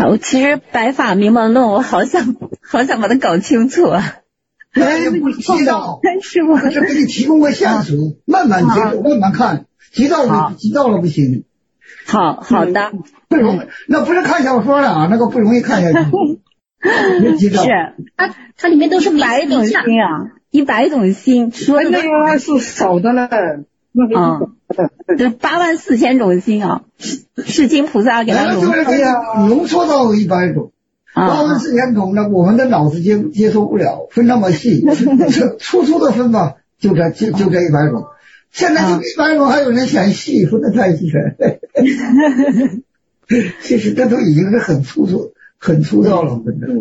我其实白法明门论我好想把它搞清楚啊。 也不急躁， 是吗？ 这给你提供个线索，慢慢接受，慢慢看，急躁了不行。 好的， 不容易，那不是看小说了啊，那个不容易看下去。别急躁。 是， 它里面都是 100种心啊，100种心，说的那个是少的了，那个这84000种心啊，世亲菩萨给他浓缩到100种。84000种呢，我们的脑子接受不了，分那么细，粗的分吧，就这100种。现在就100种，还有人嫌细，分得太细了。其实这都已经是很粗糙了，真的。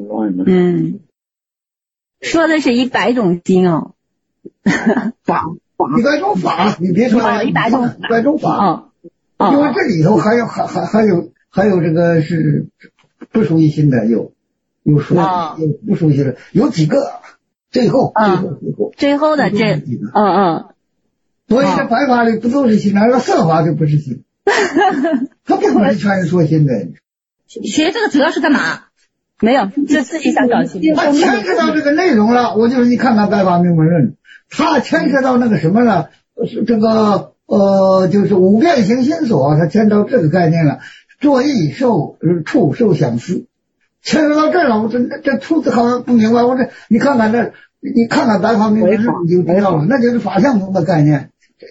说的是100种心哦。 法100种法，你别说100种法。因为这里头还有这个是不属于心的，有不属于心的，有几个，最后的这所以这白法里不都是心，那个色法就不是心，它并不是全是说心的。 学这个主要是干嘛？ 没有，就自己想搞清楚。 它牵涉到这个内容了，我就是你看看白法明门论，它牵涉到那个什么了，这个就是五变形心所，它牵到这个概念了，作意受触受想思，牵涉到这儿了。我这处子好像不明白，你看看白法明门论你就知道了，那就是法相中的概念。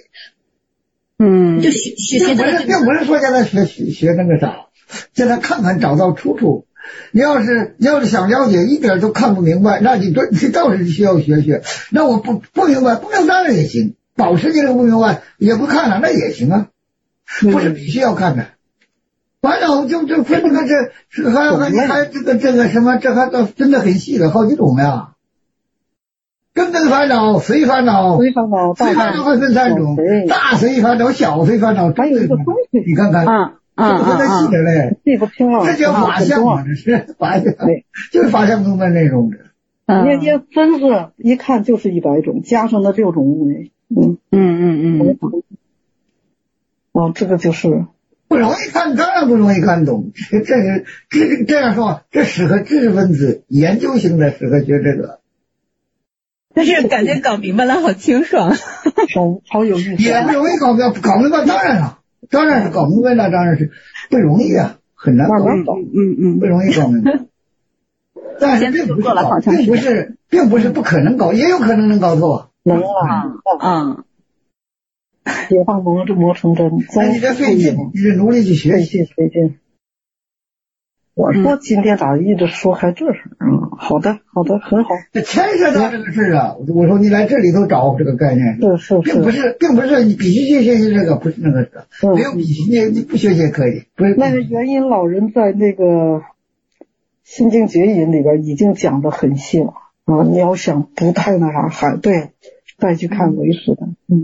就学并不是说叫他学那个啥，叫他看找到出处。你要是想了解一点都看不明白，那你倒是需要学。那我不明白当然也行，保持这个不明白也不看了，那也行啊，不是必须要看的。完了就分这个还这个什么，这还真的很细了，好几种呀。根本烦恼、随烦恼还分3种，大随烦恼、小随烦恼， 还有一个东西， 你看看，这不太细的嘞， 记不清了， 这叫法相啊，这是法相，就是法相中的内容。 也分是一看就是100种，加上那6种物类。这个就是不容易看，当然不容易看懂。这样说，这适合知识分子研究型的，适合学这个。 但是感觉搞明白了，好清爽， 好有意思。 也不容易搞明白，当然是搞明白了，当然是不容易啊，很难搞。不容易搞明白。但是并不是不可能搞，也有可能能搞错。 能解放磨成针。 那你这费劲，你得努力去学习。 费劲。我说今天咋一直说还这事儿？好的，很好。 这牵涉到这个事啊，我说你来这里头找这个概念， 是， 并不是你必须去学习这个，不是那个事，没有必须，你不学习也可以。不是那个元音老人在那个心经绝引里边已经讲得很细了啊，你要想不太那啥，对，再去看为师的，